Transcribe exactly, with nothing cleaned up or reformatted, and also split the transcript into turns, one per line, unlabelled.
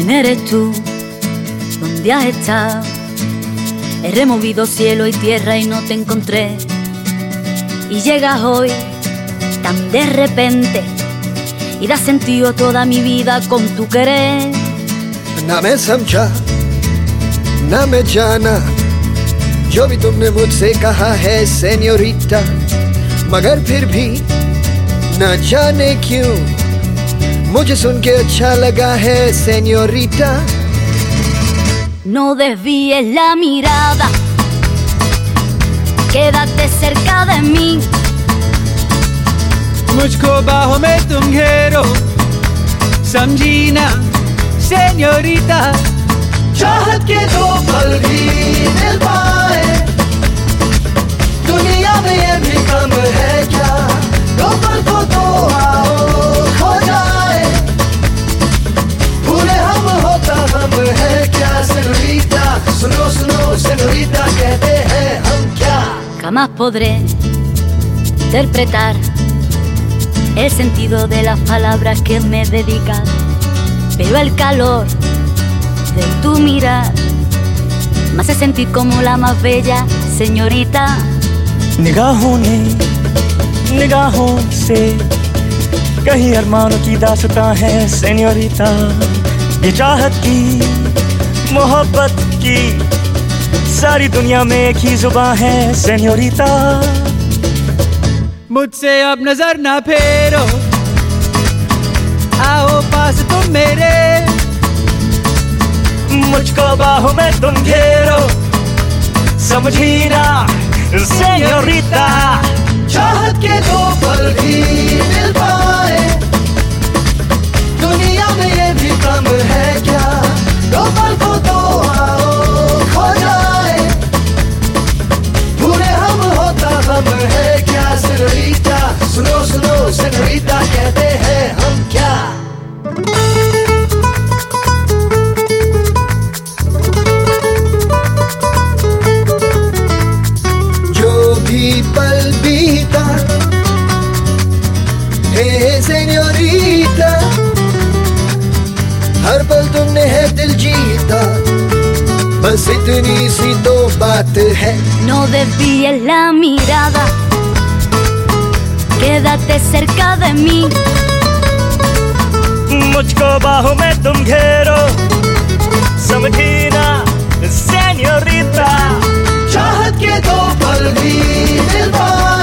¿Quién eres tú? ¿Dónde has estado? He removido cielo y tierra y no te encontré. Y llegas hoy tan de repente y das sentido a toda mi vida con tu querer.
ना मैं समझा ना मैं जाना जो भी तुमने मुझसे कहा है सेन्योरिटा, मगर फिर भी ना जाने क्यों मुझे सुन के अच्छा लगा है सेन्योरिटा.
No desvíes la mirada, quédate cerca de mí.
मुझको बाहों में तुम घेरो, समझी ना सेन्योरिटा.
चाहत के दो पल भी मिल पाए दुनिया में ये भी कम है क्या. दो पल को तो आओ खो जाए, पूरे हम होता हम है क्या सेन्योरिटा. सुनो सुनो सेन्योरिटा कहते हैं हम क्या.
Jamás podré interpretar el sentido de las palabras que me dedicas, pero el calor de tu mirar me hace sentir como la más bella señorita.
निगाहों ने निगाहों से कहीं अरमानों की दास्तां है सेन्योरिटा. ये चाहत की मोहब्बत की सारी दुनिया में एक ही जुबान है सेन्योरिटा.
मुझसे अब नजर ना फेरो, आओ पास तुम मेरे.
मुझको बाहों में तुम घेरो, समझी ना सेन्योरिटा.
चाहत के दो पल भी मिल पाए दुनिया में ये भी कम है क्या. दो पल को तो आओ खो जाए, पूरे हम होता हम है क्या सेन्योरिटा. सुनो सुनो सेन्योरिटा कहते हैं हम क्या. जो भी पल बीता हे सेन्योरिटा, हर पल तुमने है दिल जीता, बस इतनी सी तो बात है.
No desvíes la mirada, quédate cerca de mí.
मुझको बाहों में तुम घेरो, समझी ना सेन्योरिटा.
चाहत के दो पल भी मिल पाए